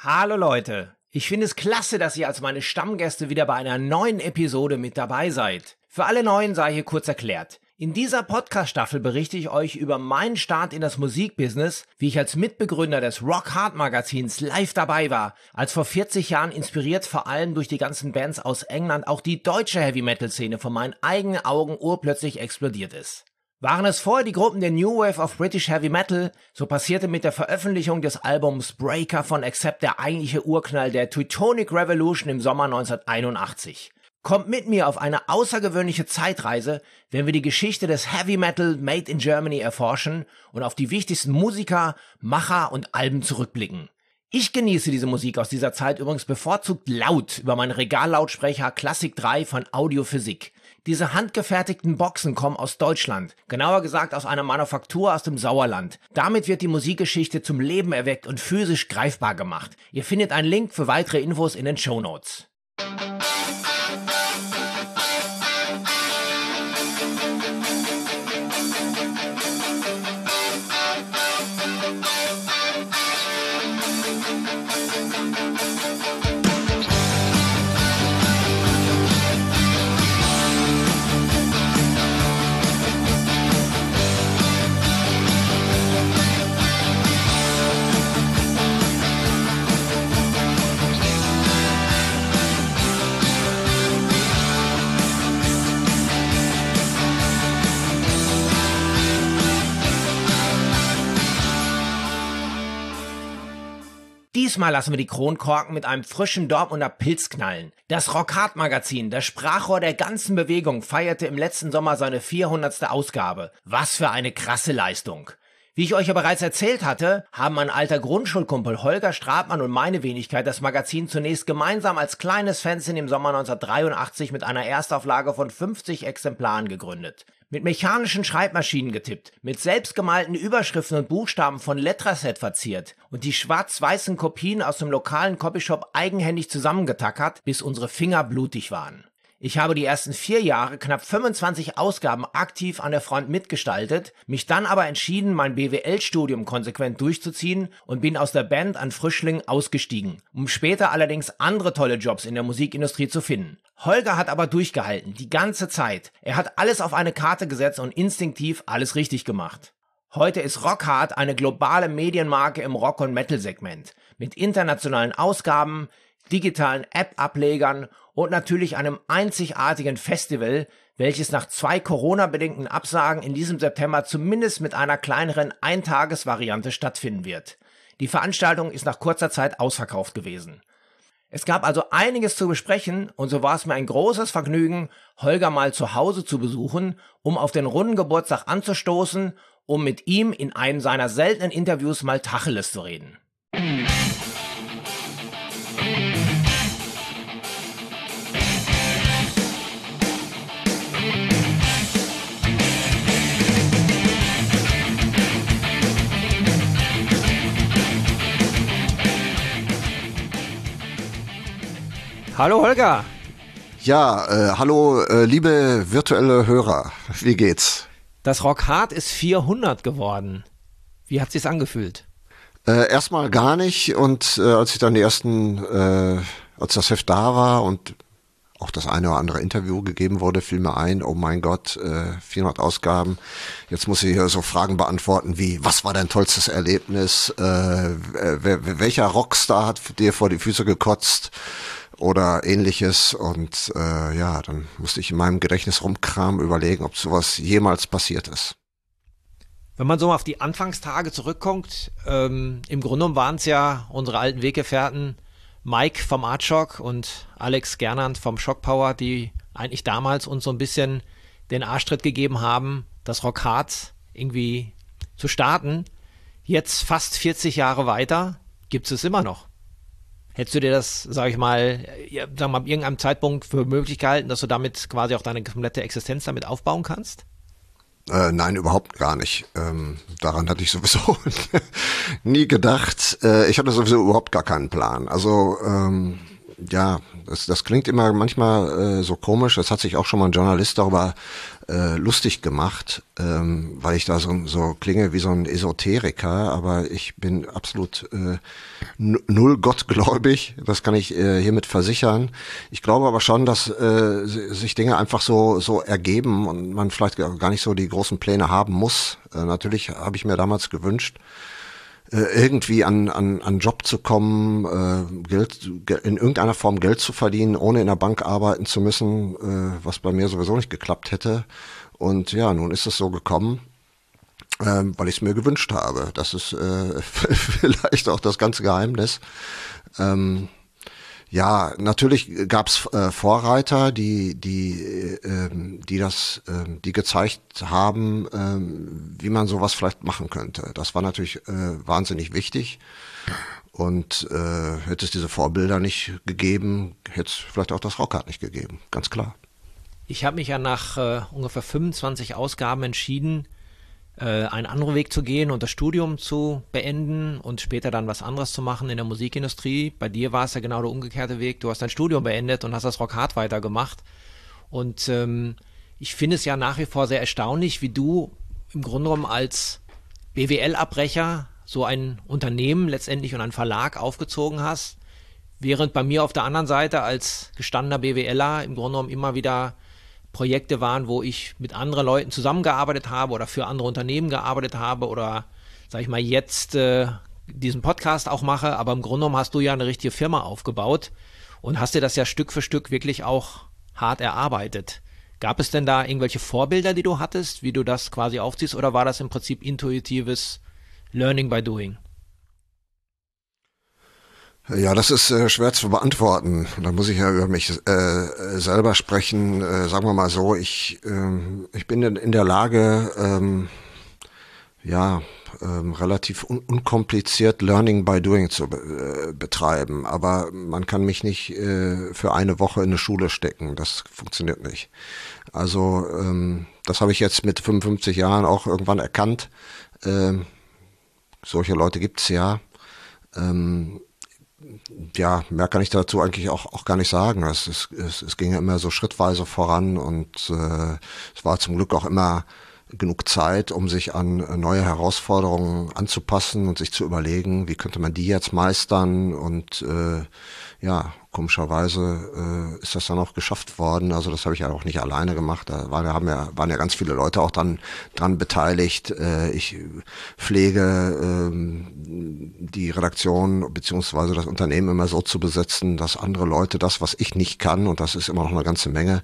Hallo Leute, ich finde es klasse, dass ihr als meine Stammgäste wieder bei einer neuen Episode mit dabei seid. Für alle Neuen sei hier kurz erklärt. In dieser Podcast-Staffel berichte ich euch über meinen Start in das Musikbusiness, wie ich als Mitbegründer des Rock Hard Magazins live dabei war, als vor 40 Jahren inspiriert vor allem durch die ganzen Bands aus England auch die deutsche Heavy-Metal-Szene vor meinen eigenen Augen urplötzlich explodiert ist. Waren es vorher die Gruppen der New Wave of British Heavy Metal, so passierte mit der Veröffentlichung des Albums Breaker von Accept der eigentliche Urknall der Teutonic Revolution im Sommer 1981. Kommt mit mir auf eine außergewöhnliche Zeitreise, wenn wir die Geschichte des Heavy Metal Made in Germany erforschen und auf die wichtigsten Musiker, Macher und Alben zurückblicken. Ich genieße diese Musik aus dieser Zeit übrigens bevorzugt laut über meinen Regallautsprecher Classic 3 von Audiophysik. Diese handgefertigten Boxen kommen aus Deutschland, genauer gesagt aus einer Manufaktur aus dem Sauerland. Damit wird die Musikgeschichte zum Leben erweckt und physisch greifbar gemacht. Ihr findet einen Link für weitere Infos in den Shownotes. Diesmal lassen wir die Kronkorken mit einem frischen Dortmunder Pilz knallen. Das Rock Hard Magazin, das Sprachrohr der ganzen Bewegung, feierte im letzten Sommer seine 400. Ausgabe. Was für eine krasse Leistung. Wie ich euch ja bereits erzählt hatte, haben mein alter Grundschulkumpel Holger Stratmann und meine Wenigkeit das Magazin zunächst gemeinsam als kleines Fanzine im Sommer 1983 mit einer Erstauflage von 50 Exemplaren gegründet. Mit mechanischen Schreibmaschinen getippt, mit selbstgemalten Überschriften und Buchstaben von Letraset verziert und die schwarz-weißen Kopien aus dem lokalen Copyshop eigenhändig zusammengetackert, bis unsere Finger blutig waren. Ich habe die ersten 4 Jahre knapp 25 Ausgaben aktiv an der Front mitgestaltet, mich dann aber entschieden, mein BWL-Studium konsequent durchzuziehen und bin aus der Band an Frischling ausgestiegen, um später allerdings andere tolle Jobs in der Musikindustrie zu finden. Holger hat aber durchgehalten, die ganze Zeit. Er hat alles auf eine Karte gesetzt und instinktiv alles richtig gemacht. Heute ist Rock Hard eine globale Medienmarke im Rock- und Metal-Segment, mit internationalen Ausgaben, digitalen App-Ablegern und natürlich einem einzigartigen Festival, welches nach 2 Corona-bedingten Absagen in diesem September zumindest mit einer kleineren Eintagesvariante stattfinden wird. Die Veranstaltung ist nach kurzer Zeit ausverkauft gewesen. Es gab also einiges zu besprechen und so war es mir ein großes Vergnügen, Holger mal zu Hause zu besuchen, um auf den runden Geburtstag anzustoßen, um mit ihm in einem seiner seltenen Interviews mal Tacheles zu reden. Hallo Holger. Ja, hallo liebe virtuelle Hörer, wie geht's? Das Rock Hard ist 400 geworden. Wie hat sich's angefühlt? Erstmal gar nicht und als ich dann als das Heft da war und auch das eine oder andere Interview gegeben wurde, fiel mir ein, oh mein Gott, 400 Ausgaben. Jetzt muss ich hier so Fragen beantworten wie, was war dein tollstes Erlebnis? Welcher Rockstar hat dir vor die Füße gekotzt? Oder ähnliches und dann musste ich in meinem Gedächtnis rumkramen, überlegen, ob sowas jemals passiert ist. Wenn man so auf die Anfangstage zurückkommt, im Grunde genommen waren es ja unsere alten Weggefährten Mike vom Artshock und Alex Gernand vom Shock Power, die eigentlich damals uns so ein bisschen den Arschtritt gegeben haben, das Rock Hard irgendwie zu starten. Jetzt fast 40 Jahre weiter gibt es immer noch. Hättest du dir das, sag mal, ab irgendeinem Zeitpunkt für möglich gehalten, dass du damit quasi auch deine komplette Existenz damit aufbauen kannst? Nein, überhaupt gar nicht. Daran hatte ich sowieso nie gedacht. Ich hatte sowieso überhaupt gar keinen Plan. Also Ja, das klingt immer manchmal so komisch. Das hat sich auch schon mal ein Journalist darüber lustig gemacht, weil ich da so klinge wie so ein Esoteriker. Aber ich bin absolut null gottgläubig. Das kann ich hiermit versichern. Ich glaube aber schon, dass sich Dinge einfach so ergeben und man vielleicht gar nicht so die großen Pläne haben muss. Natürlich habe ich mir damals gewünscht, irgendwie an Job zu kommen, Geld in irgendeiner Form Geld zu verdienen, ohne in der Bank arbeiten zu müssen, was bei mir sowieso nicht geklappt hätte. Und ja, nun ist es so gekommen, weil ich es mir gewünscht habe. Das ist vielleicht auch das ganze Geheimnis. Ja, natürlich gab's Vorreiter, die gezeigt haben, wie man sowas vielleicht machen könnte. Das war natürlich wahnsinnig wichtig. Und hätte es diese Vorbilder nicht gegeben, hätte es vielleicht auch das Rockhard nicht gegeben, ganz klar. Ich habe mich ja nach ungefähr 25 Ausgaben entschieden, einen anderen Weg zu gehen und das Studium zu beenden und später dann was anderes zu machen in der Musikindustrie. Bei dir war es ja genau der umgekehrte Weg. Du hast dein Studium beendet und hast das Rockhard weitergemacht. Und ich finde es ja nach wie vor sehr erstaunlich, wie du im Grunde genommen als BWL-Abbrecher so ein Unternehmen letztendlich und einen Verlag aufgezogen hast, während bei mir auf der anderen Seite als gestandener BWLer im Grunde genommen immer wieder Projekte waren, wo ich mit anderen Leuten zusammengearbeitet habe oder für andere Unternehmen gearbeitet habe oder, sag ich mal, jetzt diesen Podcast auch mache. Aber im Grunde genommen hast du ja eine richtige Firma aufgebaut und hast dir das ja Stück für Stück wirklich auch hart erarbeitet. Gab es denn da irgendwelche Vorbilder, die du hattest, wie du das quasi aufziehst, oder war das im Prinzip intuitives Learning by Doing? Ja, das ist schwer zu beantworten. Da muss ich ja über mich selber sprechen. Sagen wir mal so, ich bin in der Lage, relativ unkompliziert Learning by Doing zu betreiben. Aber man kann mich nicht für eine Woche in eine Schule stecken. Das funktioniert nicht. Also das habe ich jetzt mit 55 Jahren auch irgendwann erkannt. Solche Leute gibt's ja. Ja, mehr kann ich dazu eigentlich auch gar nicht sagen. Es ging ja immer so schrittweise voran und es war zum Glück auch immer genug Zeit, um sich an neue Herausforderungen anzupassen und sich zu überlegen, wie könnte man die jetzt meistern. Und ja, komischerweise ist das dann auch geschafft worden. Also das habe ich ja auch nicht alleine gemacht. Da waren ja ganz viele Leute auch dran beteiligt. Ich pflege die Redaktion beziehungsweise das Unternehmen immer so zu besetzen, dass andere Leute das, was ich nicht kann, und das ist immer noch eine ganze Menge,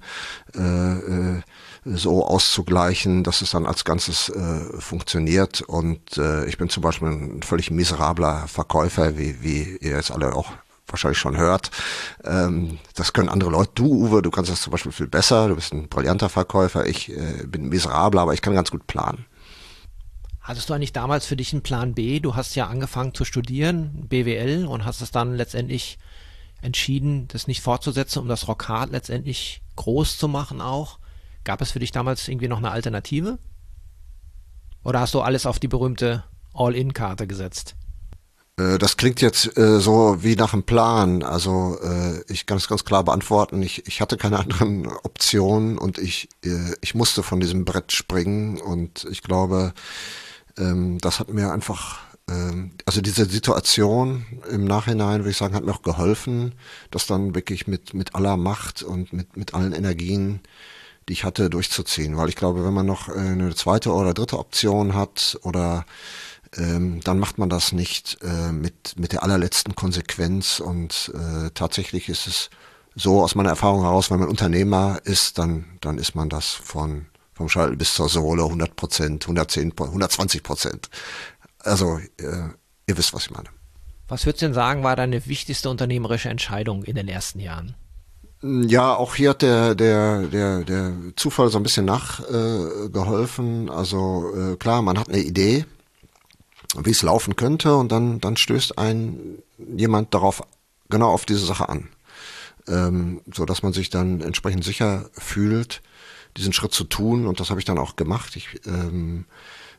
so auszugleichen, dass es dann als Ganzes funktioniert. Und ich bin zum Beispiel ein völlig miserabler Verkäufer, wie ihr jetzt alle auch wahrscheinlich schon hört. Das können andere Leute. Du, Uwe, du kannst das zum Beispiel viel besser. Du bist ein brillanter Verkäufer. Ich bin miserabler, aber ich kann ganz gut planen. Hattest du eigentlich damals für dich einen Plan B? Du hast ja angefangen zu studieren, BWL, und hast es dann letztendlich entschieden, das nicht fortzusetzen, um das Rockhard letztendlich groß zu machen auch. Gab es für dich damals irgendwie noch eine Alternative? Oder hast du alles auf die berühmte All-In-Karte gesetzt? Das klingt jetzt so wie nach einem Plan. Also ich kann es ganz klar beantworten. Ich hatte keine anderen Optionen und ich musste von diesem Brett springen. Und ich glaube, das hat mir einfach, also diese Situation im Nachhinein, würde ich sagen, hat mir auch geholfen, das dann wirklich mit aller Macht und mit allen Energien, die ich hatte, durchzuziehen. Weil ich glaube, wenn man noch eine zweite oder dritte Option hat oder dann macht man das nicht mit der allerletzten Konsequenz. Und tatsächlich ist es so aus meiner Erfahrung heraus, wenn man Unternehmer ist, dann ist man das vom Scheitel bis zur Sohle 100%, 110%, 120%. Also ihr wisst, was ich meine. Was würdest du denn sagen, war deine wichtigste unternehmerische Entscheidung in den ersten Jahren? Ja, auch hier hat der Zufall so ein bisschen nachgeholfen. Also klar, man hat eine Idee, wie es laufen könnte, und dann stößt jemand darauf, genau auf diese Sache an. So dass man sich dann entsprechend sicher fühlt, diesen Schritt zu tun, und das habe ich dann auch gemacht.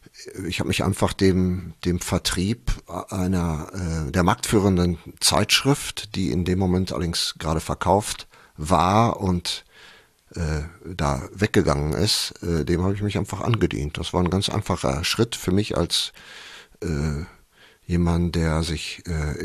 ich habe mich einfach dem Vertrieb der marktführenden Zeitschrift, die in dem Moment allerdings gerade verkauft war und da weggegangen ist, dem habe ich mich einfach angedient. Das war ein ganz einfacher Schritt für mich als jemand, der sich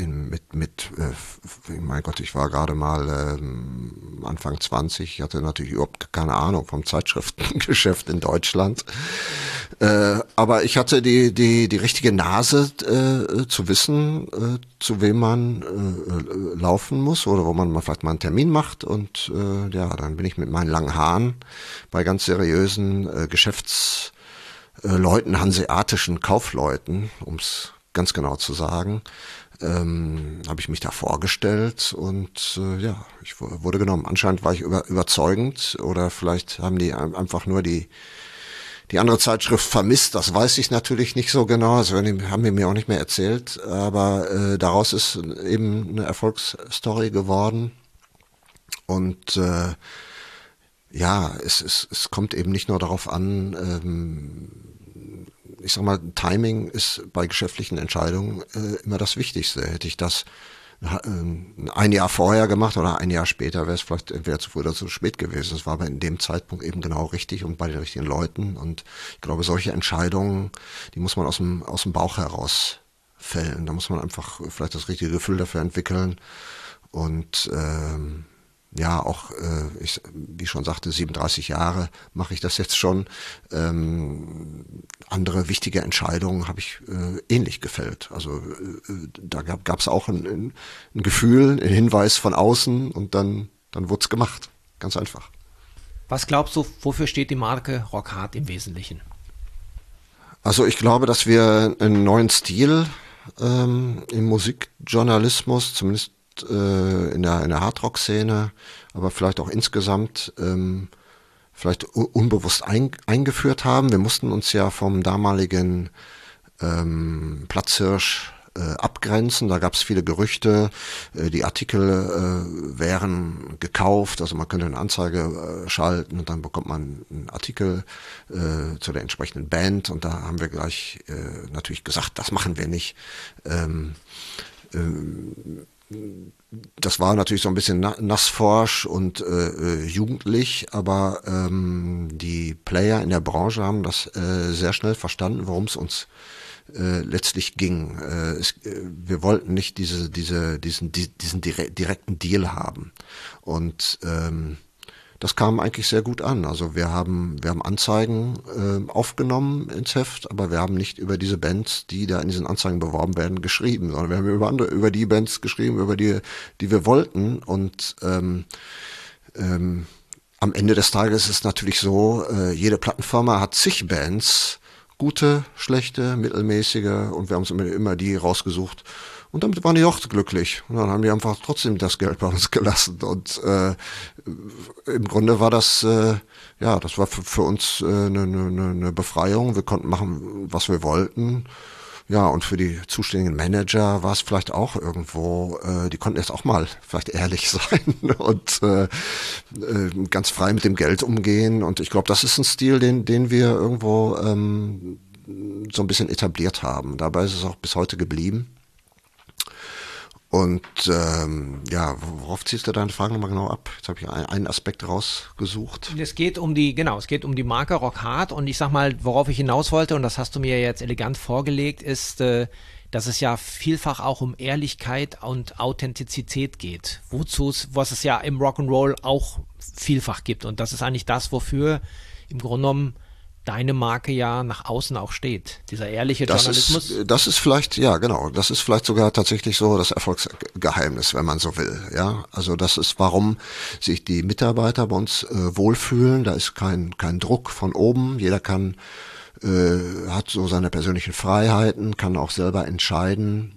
mein Gott, ich war gerade mal Anfang 20, ich hatte natürlich überhaupt keine Ahnung vom Zeitschriftengeschäft in Deutschland, aber ich hatte die richtige Nase zu wissen, zu wem man laufen muss oder wo man vielleicht mal einen Termin macht und dann bin ich mit meinen langen Haaren bei ganz seriösen Geschäftsleuten, hanseatischen Kaufleuten, ums ganz genau zu sagen, habe ich mich da vorgestellt und ich wurde genommen. Anscheinend war ich überzeugend oder vielleicht haben die einfach nur die andere Zeitschrift vermisst, das weiß ich natürlich nicht so genau, also haben die mir auch nicht mehr erzählt, aber daraus ist eben eine Erfolgsstory geworden und es kommt eben nicht nur darauf an, ich sag mal, Timing ist bei geschäftlichen Entscheidungen immer das Wichtigste. Hätte ich das ein Jahr vorher gemacht oder ein Jahr später, wäre es vielleicht entweder zu früh oder zu spät gewesen. Es war aber in dem Zeitpunkt eben genau richtig und bei den richtigen Leuten. Und ich glaube, solche Entscheidungen, die muss man aus dem Bauch heraus fällen. Da muss man einfach vielleicht das richtige Gefühl dafür entwickeln. Und wie ich schon sagte, 37 Jahre mache ich das jetzt schon. Andere wichtige Entscheidungen habe ich ähnlich gefällt. Also da gab es auch ein Gefühl, ein Hinweis von außen und dann wurde es gemacht. Ganz einfach. Was glaubst du, wofür steht die Marke Rockhard im Wesentlichen? Also ich glaube, dass wir einen neuen Stil im Musikjournalismus, zumindest in der Hardrock-Szene, aber vielleicht auch insgesamt vielleicht unbewusst eingeführt haben. Wir mussten uns ja vom damaligen Platzhirsch abgrenzen. Da gab es viele Gerüchte, die Artikel wären gekauft, also man könnte eine Anzeige schalten und dann bekommt man einen Artikel zu der entsprechenden Band und da haben wir gleich natürlich gesagt, das machen wir nicht. Das war natürlich so ein bisschen nassforsch und jugendlich, aber die Player in der Branche haben das sehr schnell verstanden, worum es uns letztlich ging. Wir wollten nicht diesen direkten Deal haben. Und das kam eigentlich sehr gut an. Also wir haben Anzeigen aufgenommen ins Heft, aber wir haben nicht über diese Bands, die da in diesen Anzeigen beworben werden, geschrieben, sondern wir haben über die Bands geschrieben, über die wir wollten. Und am Ende des Tages ist es natürlich so, jede Plattenfirma hat zig Bands, gute, schlechte, mittelmäßige, und wir haben uns immer die rausgesucht. Und damit waren die auch glücklich. Und dann haben die einfach trotzdem das Geld bei uns gelassen. Und im Grunde war das, das war für uns eine Befreiung. Wir konnten machen, was wir wollten. Ja, und für die zuständigen Manager war es vielleicht auch irgendwo, die konnten jetzt auch mal vielleicht ehrlich sein und ganz frei mit dem Geld umgehen. Und ich glaube, das ist ein Stil, den wir irgendwo so ein bisschen etabliert haben. Dabei ist es auch bis heute geblieben. Und worauf ziehst du deine Frage nochmal genau ab? Jetzt habe ich einen Aspekt rausgesucht. Es geht um die Marke Rockhard, und ich sag mal, worauf ich hinaus wollte, und das hast du mir jetzt elegant vorgelegt, ist, dass es ja vielfach auch um Ehrlichkeit und Authentizität geht, was es ja im Rock'n'Roll auch vielfach gibt, und das ist eigentlich das, wofür im Grunde genommen deine Marke ja nach außen auch steht, dieser ehrliche Journalismus. Das ist vielleicht, ja genau, das ist vielleicht sogar tatsächlich so das Erfolgsgeheimnis, wenn man so will. Ja, also das ist, warum sich die Mitarbeiter bei uns wohlfühlen. Da ist kein Druck von oben. Jeder hat so seine persönlichen Freiheiten, kann auch selber entscheiden.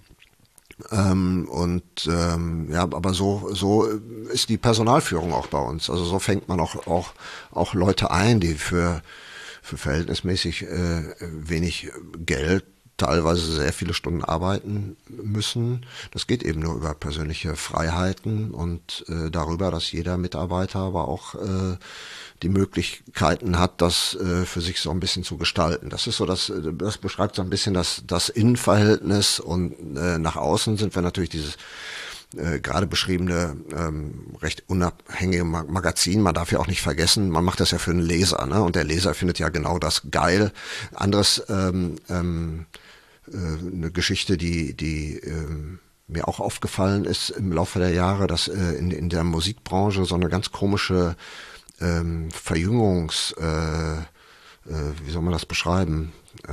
Aber so ist die Personalführung auch bei uns. Also so fängt man auch Leute ein, die für verhältnismäßig wenig Geld teilweise sehr viele Stunden arbeiten müssen. Das geht eben nur über persönliche Freiheiten und darüber, dass jeder Mitarbeiter aber auch die Möglichkeiten hat, das für sich so ein bisschen zu gestalten. Das ist so, das beschreibt so ein bisschen das Innenverhältnis, und nach außen sind wir natürlich dieses gerade beschriebene recht unabhängige Magazin. Man darf ja auch nicht vergessen, man macht das ja für einen Leser, ne? Und der Leser findet ja genau das geil. Eine Geschichte, die mir auch aufgefallen ist im Laufe der Jahre, dass in der Musikbranche so eine ganz komische wie soll man das beschreiben?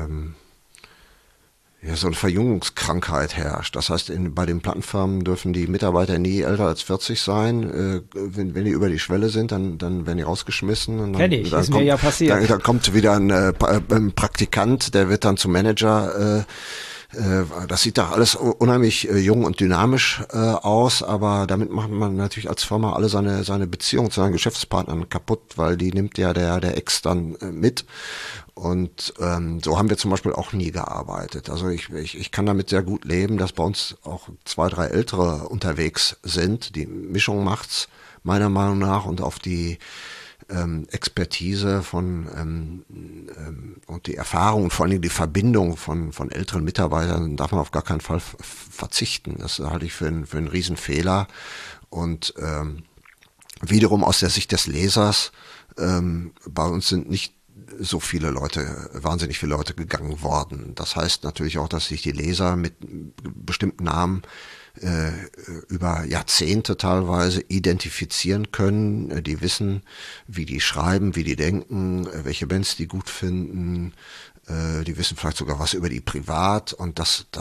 So eine Verjüngungskrankheit herrscht. Das heißt, bei den Plattenfirmen dürfen die Mitarbeiter nie älter als 40 sein. Wenn die über die Schwelle sind, dann werden die rausgeschmissen. Und Kenn ich, ist mir ja passiert. Dann kommt wieder ein Praktikant, der wird dann zum Manager. Das sieht doch alles unheimlich jung und dynamisch aus, aber damit macht man natürlich als Firma alle seine Beziehung zu seinen Geschäftspartnern kaputt, weil die nimmt ja der Ex dann mit. Und so haben wir zum Beispiel auch nie gearbeitet. Also ich kann damit sehr gut leben, dass bei uns auch 2, 3 Ältere unterwegs sind. Die Mischung macht's meiner Meinung nach, und auf die Expertise und die Erfahrung und vor allen Dingen die Verbindung von älteren Mitarbeitern darf man auf gar keinen Fall verzichten. Das halte ich für einen Riesenfehler. Und wiederum aus der Sicht des Lesers, bei uns sind nicht so wahnsinnig viele Leute gegangen worden. Das heißt natürlich auch, dass sich die Leser mit bestimmten Namen über Jahrzehnte teilweise identifizieren können. Die wissen, wie die schreiben, wie die denken, welche Bands die gut finden. Die wissen vielleicht sogar was über die privat, und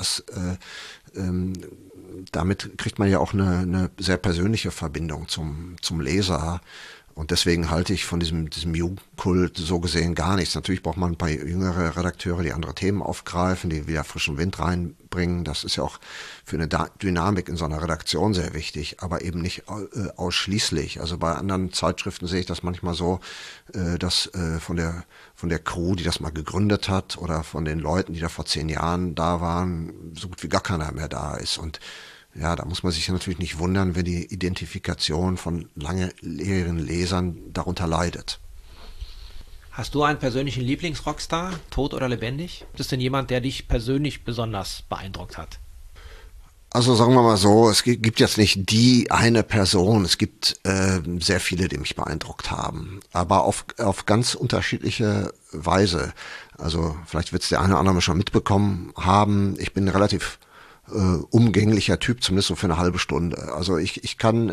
damit kriegt man ja auch eine sehr persönliche Verbindung zum Leser. Und deswegen halte ich von diesem Jugendkult so gesehen gar nichts. Natürlich braucht man ein paar jüngere Redakteure, die andere Themen aufgreifen, die wieder frischen Wind reinbringen. Das ist ja auch für eine Dynamik in so einer Redaktion sehr wichtig, aber eben nicht ausschließlich. Also bei anderen Zeitschriften sehe ich das manchmal so, dass von der Crew, die das mal gegründet hat, oder von den Leuten, die da vor 10 Jahren da waren, so gut wie gar keiner mehr da ist. Und ja, da muss man sich natürlich nicht wundern, wenn die Identifikation von langjährigen Lesern darunter leidet. Hast du einen persönlichen Lieblingsrockstar, tot oder lebendig? Ist das denn jemand, der dich persönlich besonders beeindruckt hat? Also sagen wir mal so, es gibt jetzt nicht die eine Person, es gibt sehr viele, die mich beeindruckt haben, aber auf ganz unterschiedliche Weise. Also vielleicht wird es der eine oder andere schon mitbekommen haben, ich bin relativ umgänglicher Typ, zumindest so für eine halbe Stunde. Also ich kann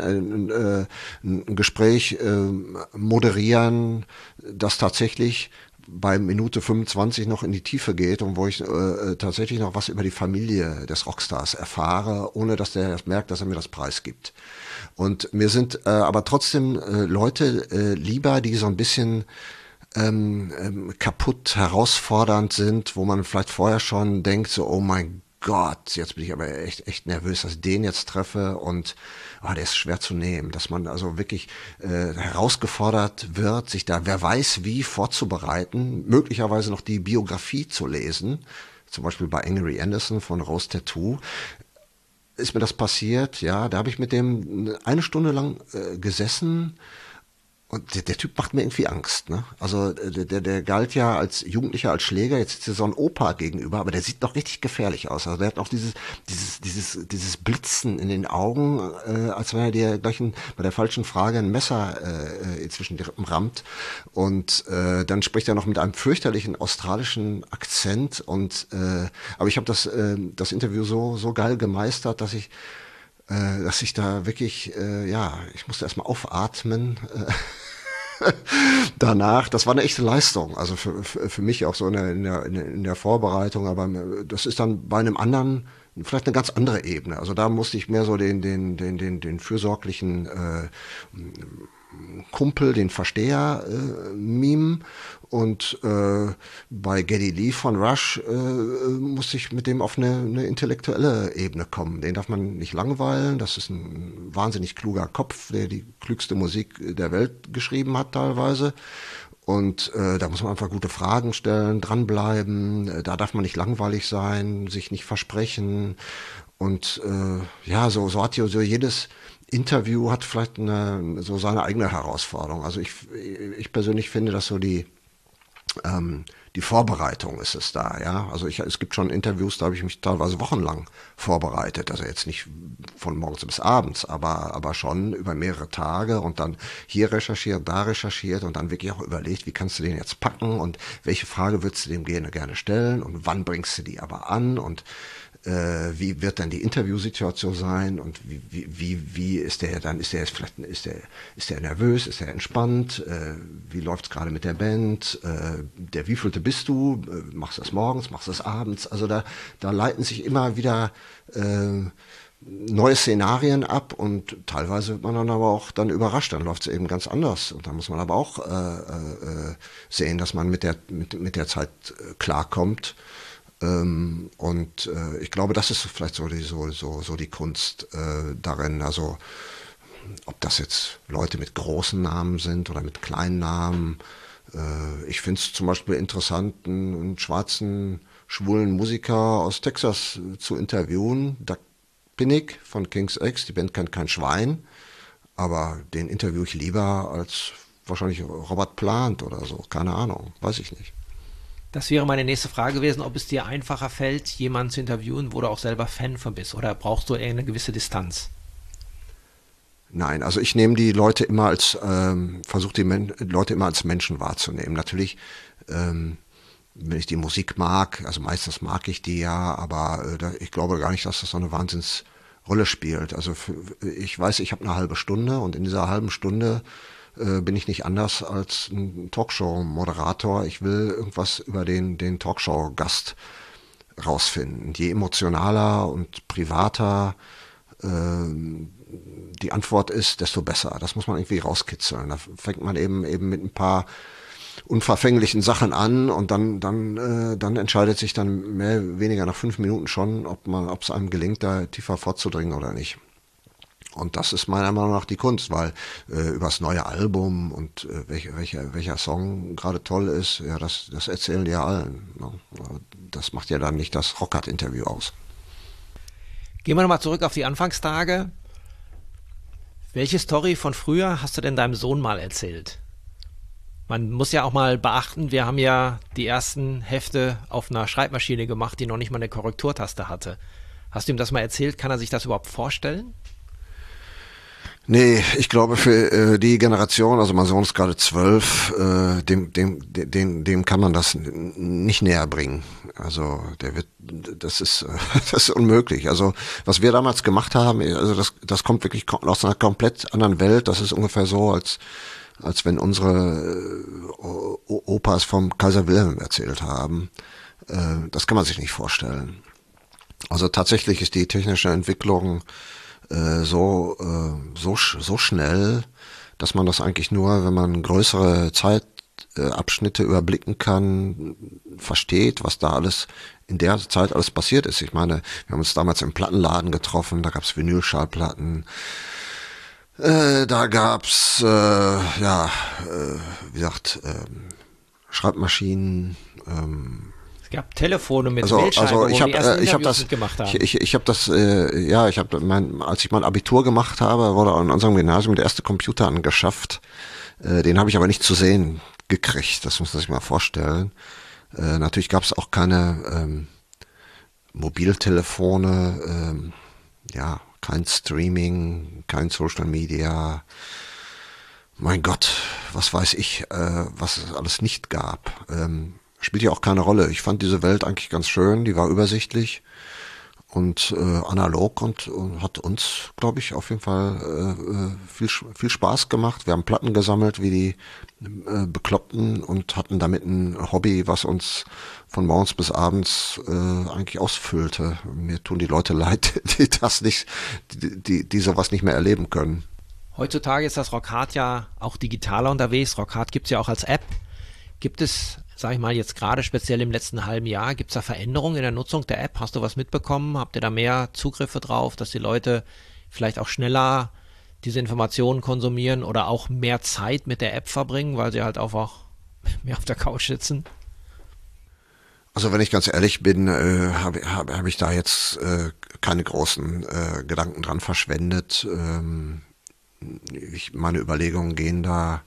ein Gespräch moderieren, das tatsächlich bei Minute 25 noch in die Tiefe geht und wo ich tatsächlich noch was über die Familie des Rockstars erfahre, ohne dass der merkt, dass er mir das preisgibt. Und mir sind aber trotzdem Leute lieber, die so ein bisschen kaputt, herausfordernd sind, wo man vielleicht vorher schon denkt, so, oh mein Gott, jetzt bin ich aber echt nervös, dass ich den jetzt treffe, und der ist schwer zu nehmen, dass man also wirklich herausgefordert wird, sich da wer weiß wie vorzubereiten, möglicherweise noch die Biografie zu lesen, zum Beispiel bei Angry Anderson von Rose Tattoo. Ist mir das passiert, ja, da habe ich mit dem 1 Stunde lang gesessen. Und der Typ macht mir irgendwie Angst, ne? Also der galt ja als Jugendlicher, als Schläger, jetzt ist er so ein Opa gegenüber, aber der sieht noch richtig gefährlich aus. Also der hat auch dieses Blitzen in den Augen, als wenn er dir gleich bei der falschen Frage ein Messer zwischen die Rippen rammt. Und dann spricht er noch mit einem fürchterlichen australischen Akzent. Und aber ich habe das Interview so geil gemeistert, dass ich da wirklich, ich musste erstmal aufatmen. Danach, das war eine echte Leistung, also für mich auch so in der Vorbereitung, aber das ist dann bei einem anderen vielleicht eine ganz andere Ebene. Also da musste ich mehr so den fürsorglichen Kumpel, den Versteher mimen, und bei Geddy Lee von Rush musste ich mit dem auf eine intellektuelle Ebene kommen. Den darf man nicht langweilen, das ist ein wahnsinnig kluger Kopf, der die klügste Musik der Welt geschrieben hat teilweise. Und da muss man einfach gute Fragen stellen, dranbleiben, da darf man nicht langweilig sein, sich nicht versprechen. Und so hat so jedes Interview hat vielleicht so seine eigene Herausforderung. Also ich persönlich finde, dass so die Vorbereitung ist es da, ja. Also es gibt schon Interviews, da habe ich mich teilweise wochenlang vorbereitet. Also jetzt nicht von morgens bis abends, aber schon über mehrere Tage und dann hier recherchiert, da recherchiert und dann wirklich auch überlegt, wie kannst du den jetzt packen und welche Frage würdest du dem gerne stellen und wann bringst du die aber an und wie wird dann die Interviewsituation sein und wie ist der dann, ist der nervös, ist der entspannt, wie läuft's gerade mit der Band, der wievielte bist du, machst du das morgens, machst du das abends, also da leiten sich immer wieder neue Szenarien ab und teilweise wird man dann aber auch dann überrascht, dann läuft es eben ganz anders und da muss man aber auch sehen, dass man mit der Zeit klarkommt. Ich glaube, das ist vielleicht so die Kunst darin. Also ob das jetzt Leute mit großen Namen sind oder mit kleinen Namen. Ich finde es zum Beispiel interessant, einen schwarzen, schwulen Musiker aus Texas zu interviewen. Doug Pinnick von King's X, die Band kennt kein Schwein, aber den interviewe ich lieber als wahrscheinlich Robert Plant oder so. Keine Ahnung, weiß ich nicht. Das wäre meine nächste Frage gewesen, ob es dir einfacher fällt, jemanden zu interviewen, wo du auch selber Fan von bist, oder brauchst du eine gewisse Distanz? Nein, also ich nehme die Leute immer versuche die Leute immer als Menschen wahrzunehmen. Natürlich, wenn ich die Musik mag, also meistens mag ich die ja, aber ich glaube gar nicht, dass das so eine Wahnsinnsrolle spielt. Also ich weiß, ich habe eine halbe Stunde und in dieser halben Stunde bin ich nicht anders als ein Talkshow-Moderator. Ich will irgendwas über den Talkshow-Gast rausfinden. Je emotionaler und privater die Antwort ist, desto besser. Das muss man irgendwie rauskitzeln. Da fängt man eben mit ein paar unverfänglichen Sachen an und dann entscheidet sich dann mehr oder weniger nach 5 Minuten schon, ob es einem gelingt, da tiefer vorzudringen oder nicht. Und das ist meiner Meinung nach die Kunst, weil über das neue Album und welcher Song gerade toll ist, ja, das erzählen die ja allen. Ne? Das macht ja dann nicht das Rockhard-Interview aus. Gehen wir nochmal zurück auf die Anfangstage. Welche Story von früher hast du denn deinem Sohn mal erzählt? Man muss ja auch mal beachten, wir haben ja die ersten Hefte auf einer Schreibmaschine gemacht, die noch nicht mal eine Korrekturtaste hatte. Hast du ihm das mal erzählt? Kann er sich das überhaupt vorstellen? Nee, ich glaube für die Generation, also mein Sohn ist gerade 12, dem kann man das nicht näher bringen. Also das ist unmöglich. Also was wir damals gemacht haben, also das kommt wirklich aus einer komplett anderen Welt. Das ist ungefähr so, als wenn unsere Opas vom Kaiser Wilhelm erzählt haben. Das kann man sich nicht vorstellen. Also tatsächlich ist die technische Entwicklung so schnell, dass man das eigentlich nur, wenn man größere Zeitabschnitte überblicken kann, versteht, was da alles in der Zeit alles passiert ist. Ich meine, wir haben uns damals im Plattenladen getroffen, da gab's Vinylschallplatten, da gab's Schreibmaschinen, Es gab Telefone mit also Wählscheiben, ich wo wir die ersten habe Interviews das mitgemacht haben. ich habe das als ich mein Abitur gemacht habe, wurde an unserem Gymnasium der erste Computer angeschafft. Den habe ich aber nicht zu sehen gekriegt. Das muss man sich mal vorstellen. Natürlich gab es auch keine Mobiltelefone, kein Streaming, kein Social Media. Mein Gott, was weiß ich, was es alles nicht gab. Spielt ja auch keine Rolle. Ich fand diese Welt eigentlich ganz schön, die war übersichtlich und analog und hat uns, glaube ich, auf jeden Fall viel Spaß gemacht. Wir haben Platten gesammelt wie die Bekloppten und hatten damit ein Hobby, was uns von morgens bis abends eigentlich ausfüllte. Mir tun die Leute leid, die sowas nicht mehr erleben können. Heutzutage ist das Rockhard ja auch digitaler unterwegs. Rockhard gibt es ja auch als App. Gibt es, sag ich mal, jetzt gerade speziell im letzten halben Jahr, gibt es da Veränderungen in der Nutzung der App? Hast du was mitbekommen? Habt ihr da mehr Zugriffe drauf, dass die Leute vielleicht auch schneller diese Informationen konsumieren oder auch mehr Zeit mit der App verbringen, weil sie halt auch mehr auf der Couch sitzen? Also wenn ich ganz ehrlich bin, hab ich da jetzt keine großen Gedanken dran verschwendet. Meine Überlegungen gehen da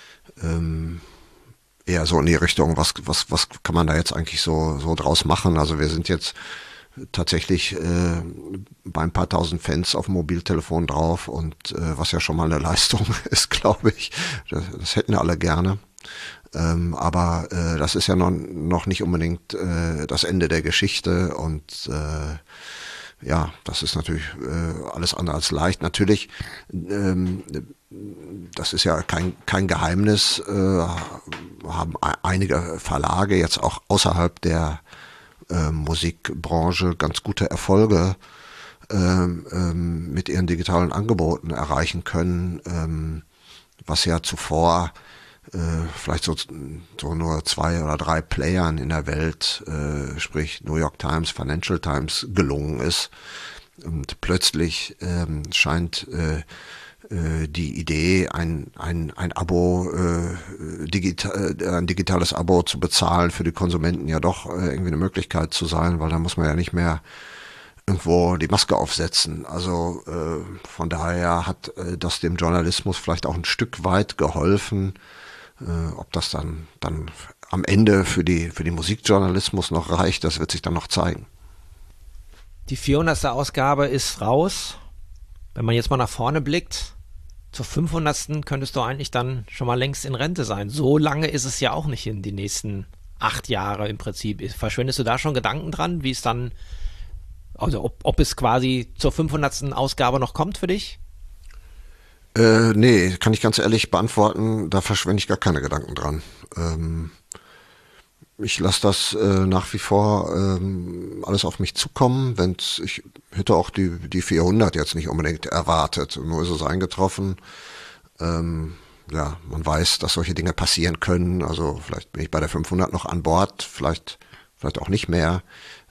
eher so in die Richtung, was kann man da jetzt eigentlich so draus machen? Also wir sind jetzt tatsächlich bei ein paar tausend Fans auf dem Mobiltelefon drauf und was ja schon mal eine Leistung ist, glaube ich. Das hätten ja alle gerne. Aber das ist ja noch nicht unbedingt das Ende der Geschichte und ja, das ist natürlich alles andere als leicht. Natürlich, das ist ja kein Geheimnis, haben einige Verlage jetzt auch außerhalb der Musikbranche ganz gute Erfolge mit ihren digitalen Angeboten erreichen können, was ja zuvor vielleicht so nur 2 oder 3 Playern in der Welt, sprich New York Times, Financial Times, gelungen ist. Und plötzlich scheint die Idee, ein Abo, ein digitales Abo zu bezahlen für die Konsumenten ja doch irgendwie eine Möglichkeit zu sein, weil da muss man ja nicht mehr irgendwo die Maske aufsetzen. Also von daher hat das dem Journalismus vielleicht auch ein Stück weit geholfen. Ob das dann am Ende für die Musikjournalismus noch reicht, das wird sich dann noch zeigen. Die 400. Ausgabe ist raus. Wenn man jetzt mal nach vorne blickt, zur 500. könntest du eigentlich dann schon mal längst in Rente sein. So lange ist es ja auch nicht in die nächsten 8 Jahre im Prinzip. Verschwendest du da schon Gedanken dran, wie es dann, also ob es quasi zur 500. Ausgabe noch kommt für dich? Nee, kann ich ganz ehrlich beantworten, da verschwende ich gar keine Gedanken dran. Ich lasse das nach wie vor alles auf mich zukommen. Ich hätte auch die 400 jetzt nicht unbedingt erwartet, nur ist es eingetroffen. Ja, man weiß, dass solche Dinge passieren können, also vielleicht bin ich bei der 500 noch an Bord, vielleicht auch nicht mehr.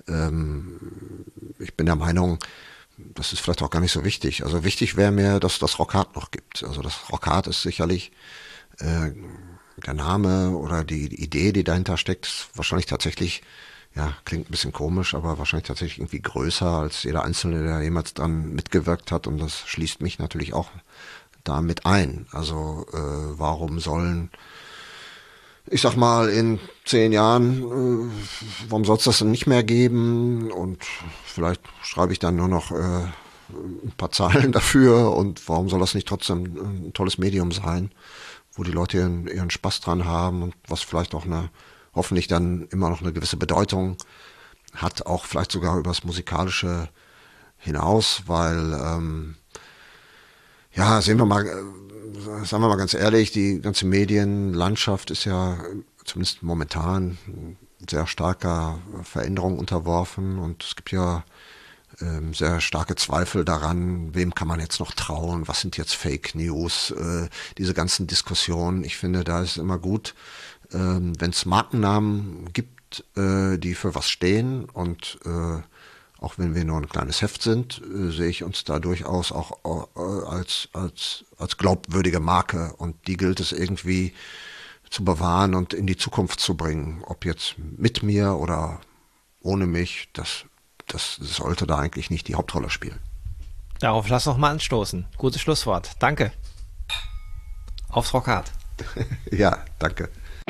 Ich bin der Meinung, das ist vielleicht auch gar nicht so wichtig. Also wichtig wäre mir, dass das Rockhard noch gibt. Also das Rockhard ist sicherlich der Name oder die Idee, die dahinter steckt, ist wahrscheinlich tatsächlich, ja, klingt ein bisschen komisch, aber wahrscheinlich tatsächlich irgendwie größer als jeder Einzelne, der jemals dran mitgewirkt hat. Und das schließt mich natürlich auch damit ein. Also warum sollen, ich sag mal, in 10 Jahren, warum soll es das denn nicht mehr geben? Und vielleicht schreibe ich dann nur noch ein paar Zeilen dafür. Und warum soll das nicht trotzdem ein tolles Medium sein, wo die Leute ihren Spaß dran haben und was vielleicht auch hoffentlich dann immer noch eine gewisse Bedeutung hat, auch vielleicht sogar übers Musikalische hinaus, weil, ja, sagen wir mal ganz ehrlich, die ganze Medienlandschaft ist ja zumindest momentan sehr starker Veränderung unterworfen und es gibt ja sehr starke Zweifel daran, wem kann man jetzt noch trauen, was sind jetzt Fake News, diese ganzen Diskussionen. Ich finde, da ist es immer gut, wenn es Markennamen gibt, die für was stehen und auch wenn wir nur ein kleines Heft sind, sehe ich uns da durchaus auch als glaubwürdige Marke und die gilt es irgendwie zu bewahren und in die Zukunft zu bringen. Ob jetzt mit mir oder ohne mich, das sollte da eigentlich nicht die Hauptrolle spielen. Darauf lass noch mal anstoßen. Gutes Schlusswort. Danke. Aufs Rockhard. Ja, danke.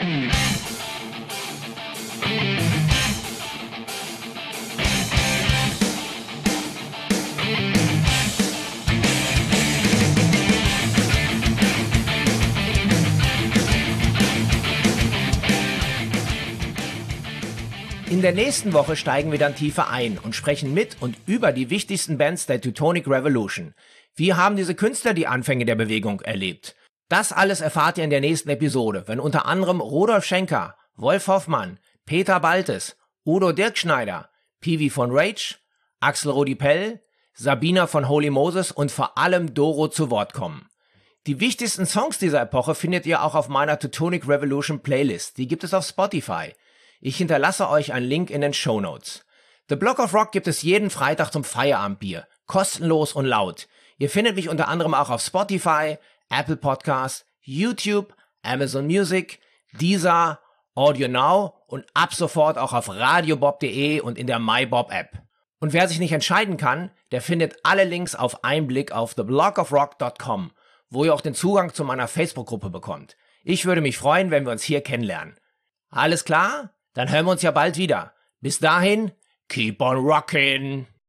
In der nächsten Woche steigen wir dann tiefer ein und sprechen mit und über die wichtigsten Bands der Teutonic Revolution. Wie haben diese Künstler die Anfänge der Bewegung erlebt? Das alles erfahrt ihr in der nächsten Episode, wenn unter anderem Rudolf Schenker, Wolf Hoffmann, Peter Baltes, Udo Dirkschneider, Piwi von Rage, Axel Rudi Pell, Sabina von Holy Moses und vor allem Doro zu Wort kommen. Die wichtigsten Songs dieser Epoche findet ihr auch auf meiner Teutonic Revolution Playlist. Die gibt es auf Spotify. Ich hinterlasse euch einen Link in den Shownotes. The Block of Rock gibt es jeden Freitag zum Feierabendbier. Kostenlos und laut. Ihr findet mich unter anderem auch auf Spotify, Apple Podcasts, YouTube, Amazon Music, Deezer Audio Now und ab sofort auch auf radiobob.de und in der MyBob-App. Und wer sich nicht entscheiden kann, der findet alle Links auf einen Blick auf theblogofrock.com, wo ihr auch den Zugang zu meiner Facebook-Gruppe bekommt. Ich würde mich freuen, wenn wir uns hier kennenlernen. Alles klar? Dann hören wir uns ja bald wieder. Bis dahin, keep on rockin'!